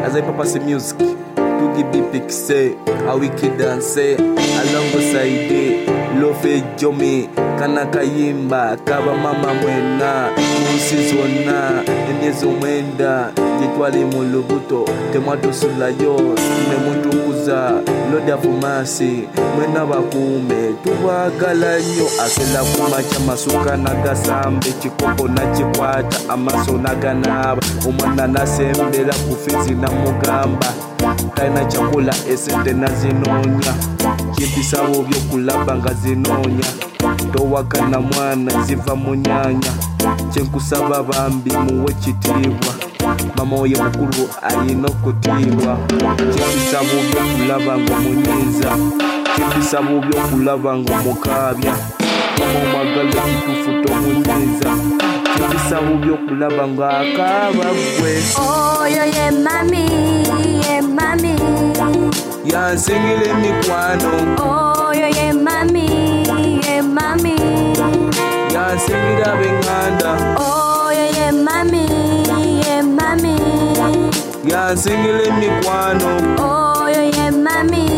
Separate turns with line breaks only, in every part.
as I papa say music. To give me pixie, a wicked dance, alongside Lofe Jomi, Kanakayimba, Kaba Mama Mwena, Musizona, Enezo Mwenda, Jitwali Mulubuto, Temato Sulayo, Nemutukuza, Loda Fumasi, Mwena Bakume, Tuwa Galanyo, Asela Kumacha Masuka Nagasambe, Chikopo na Chikwata, Amaso Naganaba, Umana Nasembela Kufizi na Mugamba. Taina chakula esente na zinonya Chipisabo byokulaba nga zinonya Towaka na mwana ziva munyanya Chenkusaba bambi muwe chitibwa Mama oye mukuru ayino kutibwa Chipisabo byokulaba ngo munyiza Chipisabo byokulaba ngo mukabya Mama omagale kitufuto munyiza Chipisabo byokulaba ngo akaba gwe
Oh yo ye mami mami,
yansingile mikwano.
Oh yo ye mami,
yansingira benganda.
Oh yo ye mami,
yansingile mikwano.
Oh yo ye mami,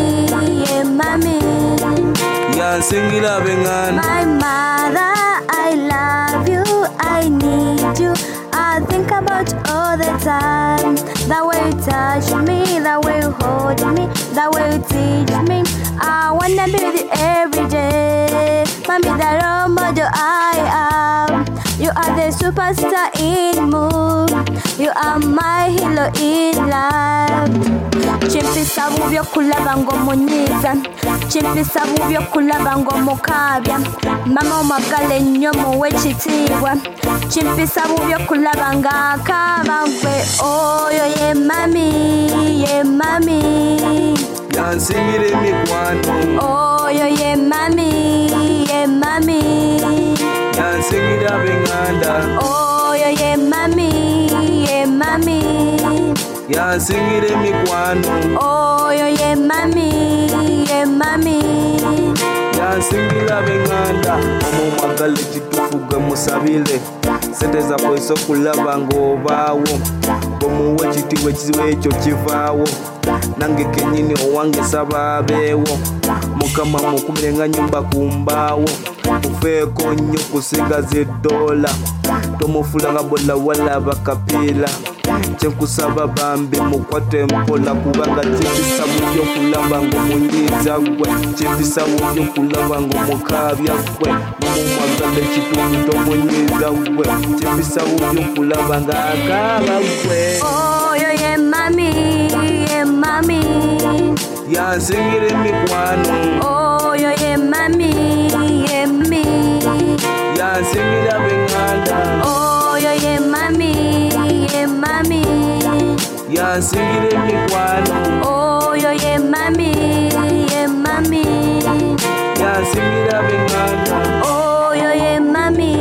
yansingira benganda.
My mother, I love you, I need you. I think about all the time. The way you touch me, the way you hold me, the way you teach me. I wanna be with you every day. Mommy, the role model I am. You are the superstar in mood. You are my hero in life. Chimpisa bubyo kulaba ngo munyiza. Chimpisa bubyo kulaba ngo mukabya. Mama omagale nnyo muwe kitibwa. Chimpisa bubyo kulaba nga akaba gwe. Oyo ye mami,
yansingire mikwano.
Oyo ye mami,
yansingira benganda.
Oyo ye mami,
yansingire mikwano.
Oyo ye mami,
yansingira benganda. Mama omagale kitufuga musabile. Sente za poiso kulaba ngobaawo. Bomuwe kitiwe kiziwe ekyo kivaawo. Nange kenyini owange sababeewo. Mukama mukumirenga nyumba kumbaawo. Mufeeko nnyo kusigaza $1. Tomufulanga bola wala bakapila. Chenkusaba bambi mukwate mpola kubanga chipisa bubyo kulaba ngo munyiza gwe. Chipisa bubyo kulaba ngo mukabya gwe. Mumwagale kitufuto munyiza gwe. Chipisa bubyo kulaba nga akaba gwe.
Oyo ye mami,
yansingire mikwano.
Oyo ye mami,
yansingira benganda.
Oyo ye mami,
yansingire mikwano.
Oyo ye mami,
yansingira benganda.
Oyo ye mami,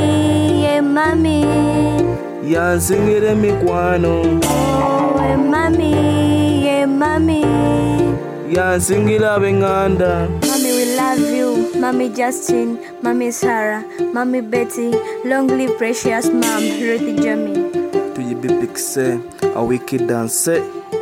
yansingire mikwano.
Oh ye mami,
yansingira benganda.
Mommy, we love you. Mommy Justin, Mommy Sarah, Mommy Betty. Long live precious mom, Ruthie Jamie.
To you be big say, a wicked dance.